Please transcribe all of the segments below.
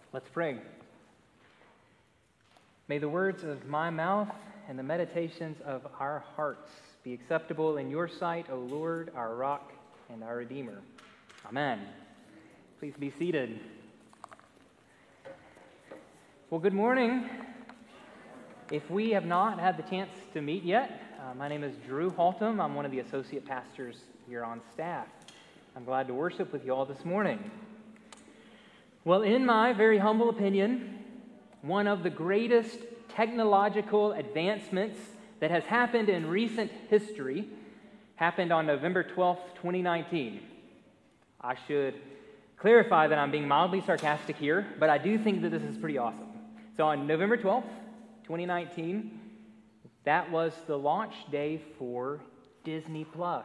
Let's pray. May the words of my mouth and the meditations of our hearts be acceptable in your sight, O Lord, our rock and our Redeemer. Amen. Please be seated. Well, good morning. If we have not had the chance to meet yet, my name is Drew Haltom. I'm one of the associate pastors here on staff. I'm glad to worship with you all this morning. Well, in my very humble opinion, one of the greatest technological advancements that has happened in recent history happened on November 12th, 2019. I should clarify that I'm being mildly sarcastic here, but I do think that this is pretty awesome. So on November 12th, 2019, that was the launch day for Disney Plus.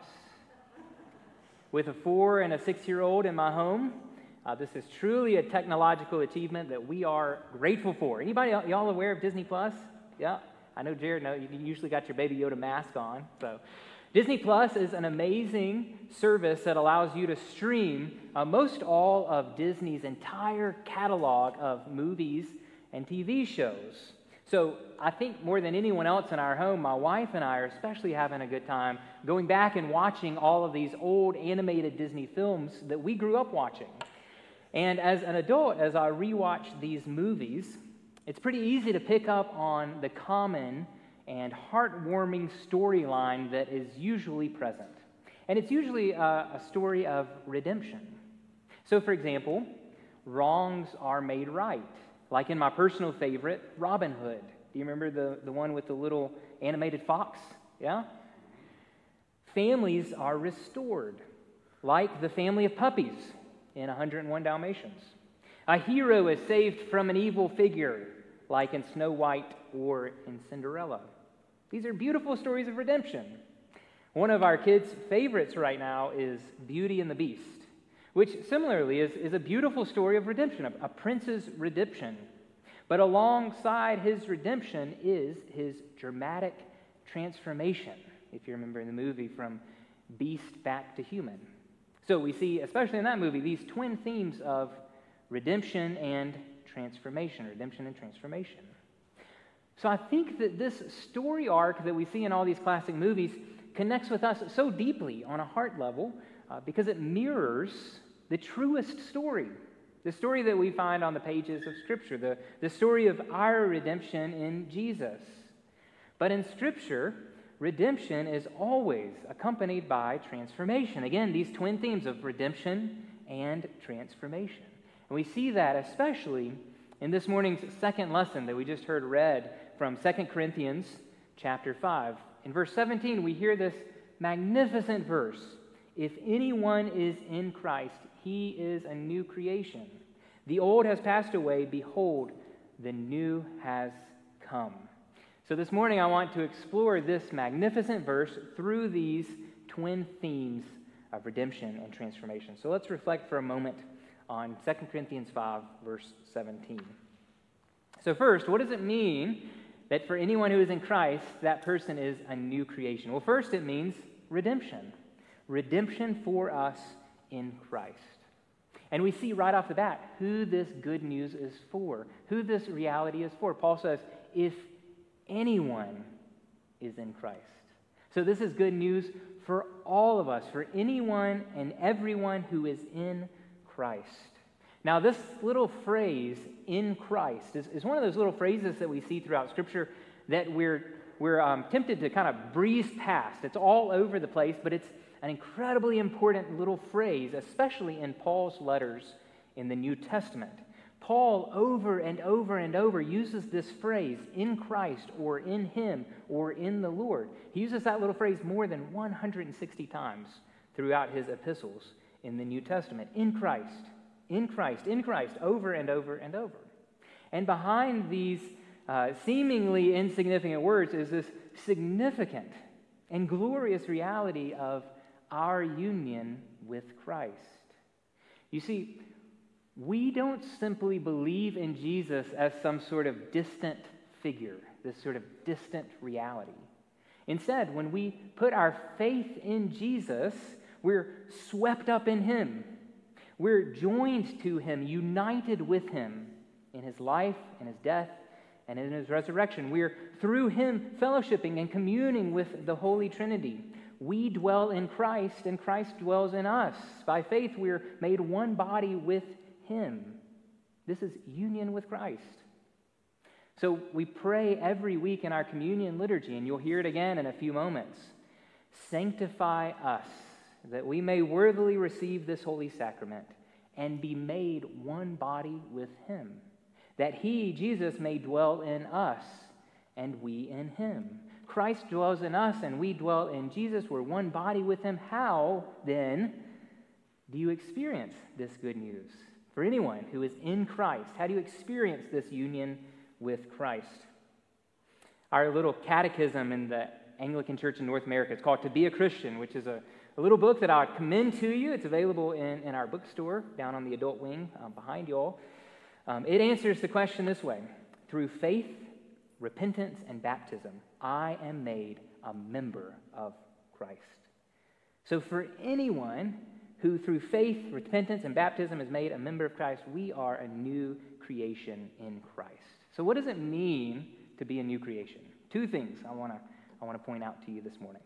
With a 4- and 6-year-old in my home, this is truly a technological achievement that we are grateful for. Anybody, y'all aware of Disney Plus? Yeah, I know Jared, no, you usually got your Baby Yoda mask on. So Disney Plus is an amazing service that allows you to stream most all of Disney's entire catalog of movies and TV shows. So I think more than anyone else in our home, my wife and I are especially having a good time going back and watching all of these old animated Disney films that we grew up watching. And as an adult, as I rewatch these movies, it's pretty easy to pick up on the common and heartwarming storyline that is usually present. And it's usually a story of redemption. So, for example, wrongs are made right. Like in my personal favorite, Robin Hood. Do you remember the one with the little animated fox? Yeah? Families are restored, like the family of puppies in 101 Dalmatians. A hero is saved from an evil figure, like in Snow White or in Cinderella. These are beautiful stories of redemption. One of our kids' favorites right now is Beauty and the Beast, which similarly is a beautiful story of redemption, a prince's redemption. But alongside his redemption is his dramatic transformation, if you remember in the movie, from beast back to human. So we see, especially in that movie, these twin themes of redemption and transformation, redemption and transformation. So I think that this story arc that we see in all these classic movies connects with us so deeply on a heart level because it mirrors the truest story, the story that we find on the pages of Scripture, the story of our redemption in Jesus. But in Scripture, redemption is always accompanied by transformation. Again, these twin themes of redemption and transformation. And we see that especially in this morning's second lesson that we just heard read from 2 Corinthians chapter 5. In verse 17, we hear this magnificent verse. If anyone is in Christ, he is a new creation. The old has passed away. Behold, the new has come. So this morning I want to explore this magnificent verse through these twin themes of redemption and transformation. So let's reflect for a moment on 2 Corinthians 5, verse 17. So first, what does it mean that for anyone who is in Christ, that person is a new creation? Well, first it means redemption. Redemption for us in Christ. And we see right off the bat who this good news is for, who this reality is for. Paul says, if anyone is in Christ. So this is good news for all of us, for anyone and everyone who is in Christ. Now, this little phrase, in Christ, is one of those little phrases that we see throughout Scripture that we're tempted to kind of breeze past. It's all over the place, but it's an incredibly important little phrase, especially in Paul's letters in the New Testament. Paul, over and over and over, uses this phrase, in Christ, or in Him, or in the Lord. He uses that little phrase more than 160 times throughout his epistles in the New Testament. In Christ, in Christ, in Christ, over and over and over. And behind these seemingly insignificant words is this significant and glorious reality of our union with Christ. You see, we don't simply believe in Jesus as some sort of distant figure, this sort of distant reality. Instead, when we put our faith in Jesus, we're swept up in Him. We're joined to Him, united with Him, in his life, in his death, and in his resurrection. We're through him fellowshipping and communing with the Holy Trinity. We dwell in Christ, and Christ dwells in us. By faith, we're made one body with him. This is union with Christ. So we pray every week in our communion liturgy, and you'll hear it again in a few moments. Sanctify us, that we may worthily receive this holy sacrament and be made one body with him, that he, Jesus, may dwell in us and we in him. Christ dwells in us and we dwell in Jesus. We're one body with him. How, then, do you experience this good news? For anyone who is in Christ, how do you experience this union with Christ? Our little catechism in the Anglican Church in North America, it's called To Be a Christian, which is a little book that I commend to you. It's available in our bookstore down on the adult wing behind you all. It answers the question this way: through faith, repentance, and baptism, I am made a member of Christ. So for anyone who through faith, repentance, and baptism is made a member of Christ, we are a new creation in Christ. So what does it mean to be a new creation? Two things I want to point out to you this morning.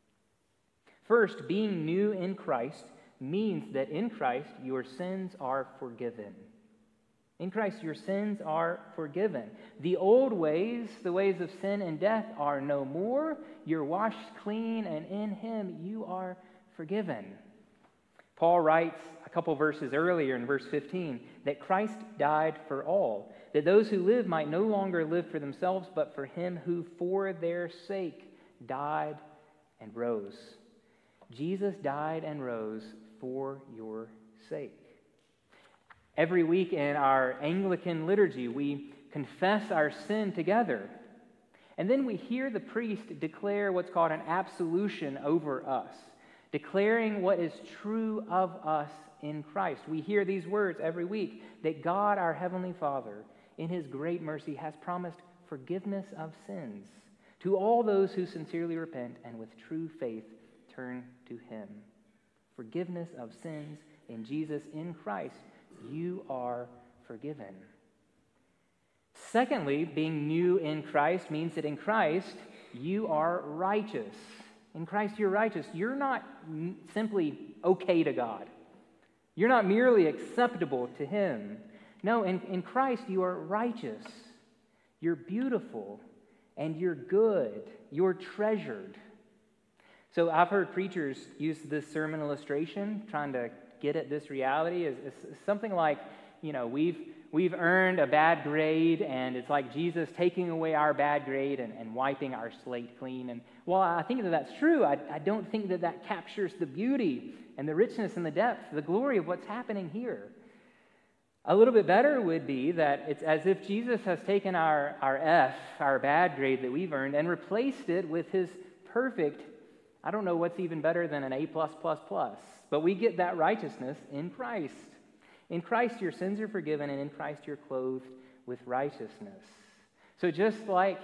First, being new in Christ means that in Christ your sins are forgiven. In Christ your sins are forgiven. The old ways, the ways of sin and death, are no more. You're washed clean, and in him you are forgiven. Paul writes a couple verses earlier in verse 15 that Christ died for all, that those who live might no longer live for themselves, but for him who for their sake died and rose. Jesus died and rose for your sake. Every week in our Anglican liturgy, we confess our sin together. And then we hear the priest declare what's called an absolution over us, declaring what is true of us in Christ. We hear these words every week, that God, our Heavenly Father, in his great mercy, has promised forgiveness of sins to all those who sincerely repent and with true faith turn to him. Forgiveness of sins in Jesus, in Christ, you are forgiven. Secondly, being new in Christ means that in Christ you are righteous. In Christ you're righteous. You're not simply okay to God. You're not merely acceptable to him. No, in Christ you are righteous. You're beautiful and you're good. You're treasured. So I've heard preachers use this sermon illustration, trying to get at this reality. Is something like, we've earned a bad grade, and it's like Jesus taking away our bad grade and wiping our slate clean. And while I think that that's true, I don't think that captures the beauty and the richness and the depth, the glory of what's happening here. A little bit better would be that it's as if Jesus has taken our F, our bad grade that we've earned, and replaced it with his perfect, I don't know what's even better than an A+++, but we get that righteousness in Christ. In Christ, your sins are forgiven, and in Christ, you're clothed with righteousness. So just like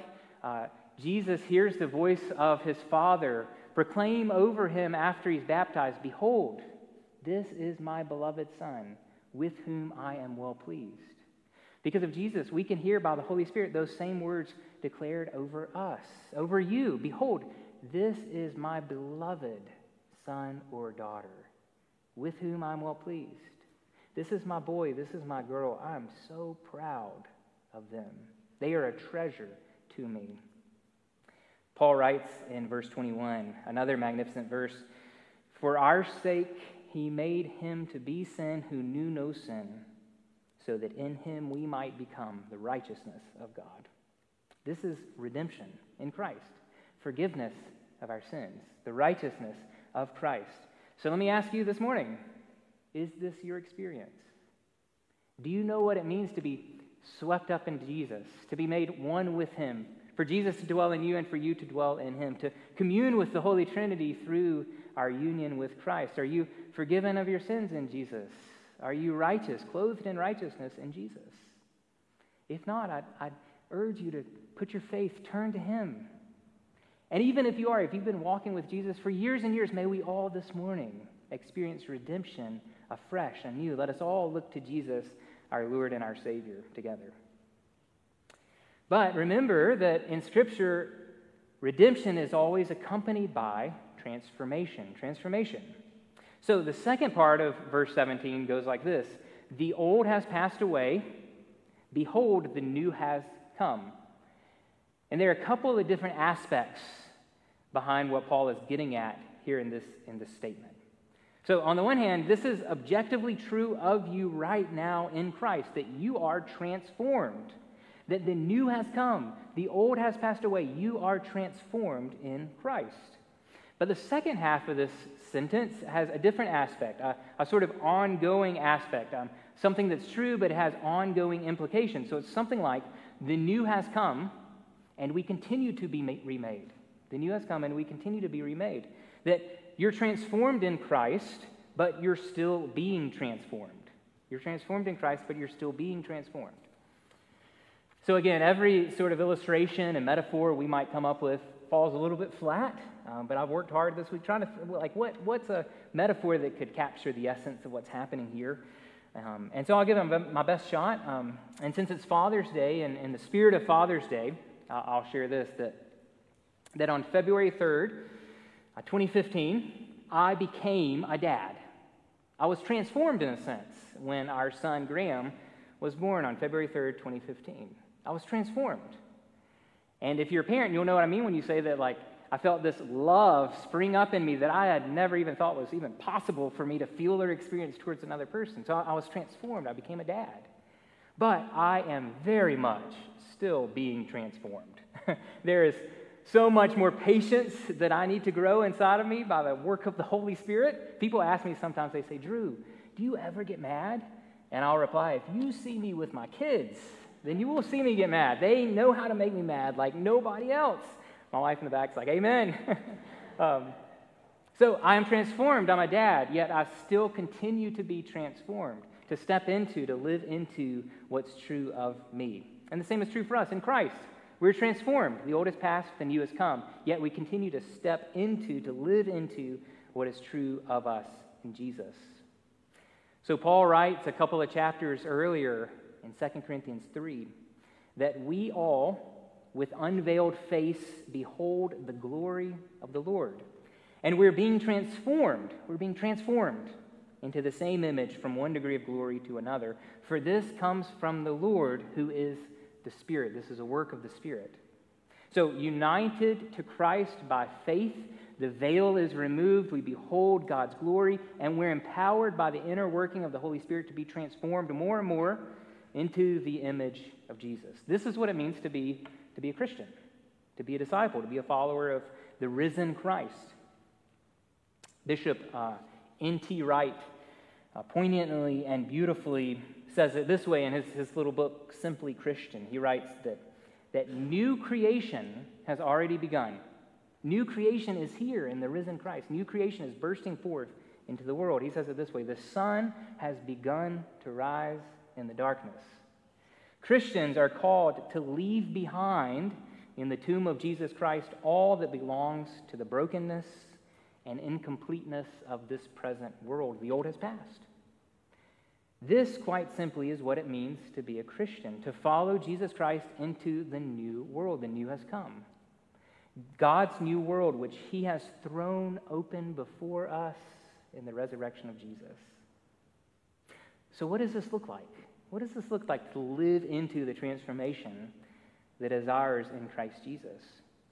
Jesus hears the voice of his Father proclaim over him after he's baptized, "Behold, this is my beloved Son, with whom I am well pleased." Because of Jesus, we can hear by the Holy Spirit those same words declared over us, over you. "Behold, this is my beloved son or daughter, with whom I'm well pleased. This is my boy, this is my girl. I'm so proud of them. They are a treasure to me." Paul writes in verse 21, another magnificent verse, "For our sake he made him to be sin who knew no sin, so that in him we might become the righteousness of God." This is redemption in Christ. Forgiveness of our sins, the righteousness of Christ. So let me ask you this morning, is this your experience? Do you know what it means to be swept up into Jesus, to be made one with him, for Jesus to dwell in you and for you to dwell in him, to commune with the Holy Trinity through our union with Christ? Are you forgiven of your sins in Jesus? Are you righteous, clothed in righteousness in Jesus? If not, I'd urge you to put your faith, turn to him. And even if you've been walking with Jesus for years and years, may we all this morning experience redemption afresh and new. Let us all look to Jesus our Lord and our Savior together. But remember that in Scripture, redemption is always accompanied by transformation. So the second part of verse 17 goes like this: the old has passed away, behold, the new has come. And there are a couple of different aspects behind what Paul is getting at here in this statement. So on the one hand, this is objectively true of you right now in Christ, that you are transformed, that the new has come, the old has passed away, you are transformed in Christ. But the second half of this sentence has a different aspect, a sort of ongoing aspect, something that's true but has ongoing implications. So it's something like, the new has come and we continue to be remade. The new has come and we continue to be remade. That you're transformed in Christ, but you're still being transformed. You're transformed in Christ, but you're still being transformed. So again, every sort of illustration and metaphor we might come up with falls a little bit flat, but I've worked hard this week trying to, what's a metaphor that could capture the essence of what's happening here? And so I'll give them my best shot. And since it's Father's Day, and in the spirit of Father's Day, I'll share this, that on February 3rd, 2015, I became a dad. I was transformed in a sense when our son Graham was born on February 3rd, 2015. I was transformed. And if you're a parent, you'll know what I mean when you say that, I felt this love spring up in me that I had never even thought was even possible for me to feel or experience towards another person. So I was transformed. I became a dad. But I am very much still being transformed. There is so much more patience that I need to grow inside of me by the work of the Holy Spirit. People ask me sometimes, they say, Drew, do you ever get mad? And I'll reply, if you see me with my kids, then you will see me get mad. They know how to make me mad like nobody else. My wife in the back is like, amen. So I am transformed. I'm a dad, yet I still continue to be transformed, to step into, to live into what's true of me. And the same is true for us in Christ. We're transformed. The old has passed, the new has come. Yet we continue to step into, to live into what is true of us in Jesus. So Paul writes a couple of chapters earlier in 2 Corinthians 3 that we all, with unveiled face, behold the glory of the Lord. And we're being transformed. We're being transformed into the same image from one degree of glory to another. For this comes from the Lord, who is the Spirit. This is a work of the Spirit. So united to Christ by faith, the veil is removed, we behold God's glory, and we're empowered by the inner working of the Holy Spirit to be transformed more and more into the image of Jesus. This is what it means to be a Christian, to be a disciple, to be a follower of the risen Christ. Bishop N.T. Wright poignantly and beautifully says it this way in his little book, Simply Christian. He writes that new creation has already begun. New creation is here in the risen Christ. New creation is bursting forth into the world. He says it this way: the sun has begun to rise in the darkness. Christians are called to leave behind in the tomb of Jesus Christ all that belongs to the brokenness and incompleteness of this present world. The old has passed. This, quite simply, is what it means to be a Christian, to follow Jesus Christ into the new world. The new has come. God's new world, which he has thrown open before us in the resurrection of Jesus. So what does this look like? What does this look like to live into the transformation that is ours in Christ Jesus?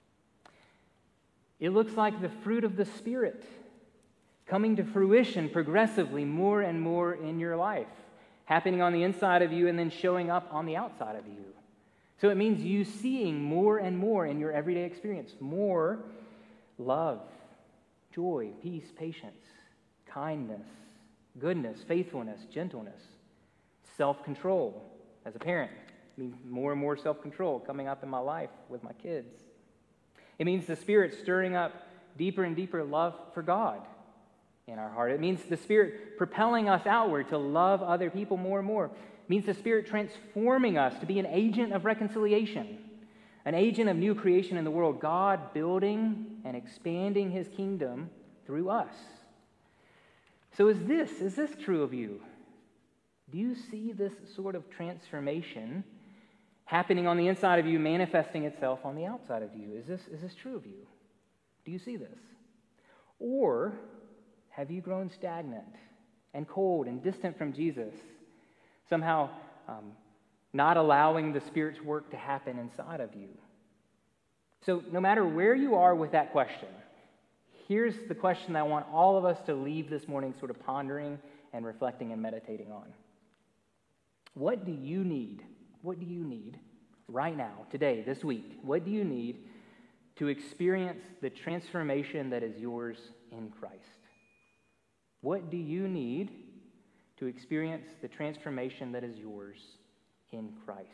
It looks like the fruit of the Spirit coming to fruition progressively more and more in your life, happening on the inside of you and then showing up on the outside of you. So it means you seeing more and more in your everyday experience, more love, joy, peace, patience, kindness, goodness, faithfulness, gentleness, self-control. As a parent, it means more and more self-control coming up in my life with my kids. It means the Spirit stirring up deeper and deeper love for God in our heart. It means the Spirit propelling us outward to love other people more and more. It means the Spirit transforming us to be an agent of reconciliation, an agent of new creation in the world, God building and expanding his kingdom through us. So is this true of you? Do you see this sort of transformation happening on the inside of you, manifesting itself on the outside of you? Is this true of you? Do you see this? Or have you grown stagnant and cold and distant from Jesus, somehow not allowing the Spirit's work to happen inside of you? So no matter where you are with that question, here's the question that I want all of us to leave this morning sort of pondering and reflecting and meditating on. What do you need? What do you need right now, today, this week? What do you need to experience the transformation that is yours in Christ? What do you need to experience the transformation that is yours in Christ?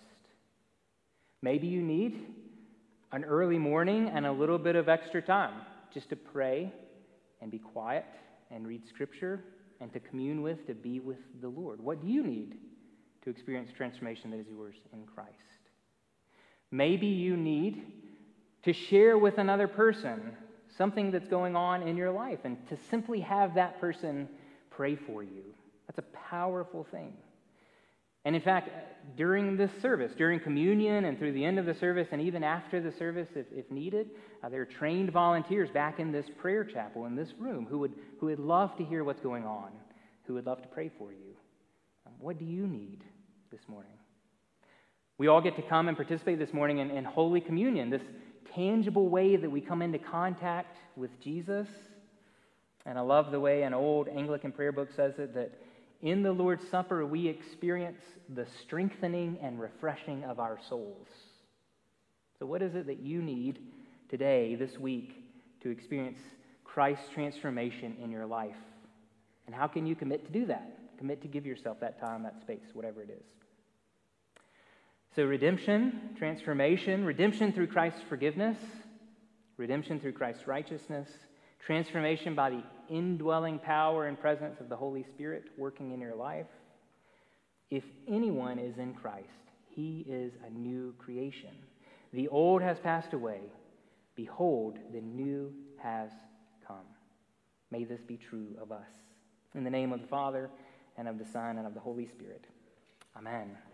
Maybe you need an early morning and a little bit of extra time just to pray and be quiet and read Scripture and to commune with, to be with the Lord. What do you need to experience transformation that is yours in Christ? Maybe you need to share with another person something that's going on in your life and to simply have that person pray for you. That's a powerful thing. And in fact, during this service, during communion and through the end of the service and even after the service, if needed, there are trained volunteers back in this prayer chapel in this room who would love to hear what's going on, who would love to pray for you. What do you need this morning? We all get to come and participate this morning in Holy Communion, this tangible way that we come into contact with Jesus. And I love the way an old Anglican prayer book says it, that in the Lord's Supper we experience the strengthening and refreshing of our souls. So what is it that you need today, this week, to experience Christ's transformation in your life? And how can you commit to do that? Commit to give yourself that time, that space, whatever it is. So redemption, transformation, redemption through Christ's forgiveness, redemption through Christ's righteousness, transformation by the indwelling power and presence of the Holy Spirit working in your life. If anyone is in Christ, he is a new creation. The old has passed away. Behold, the new has come. May this be true of us. In the name of the Father, and of the Son, and of the Holy Spirit. Amen.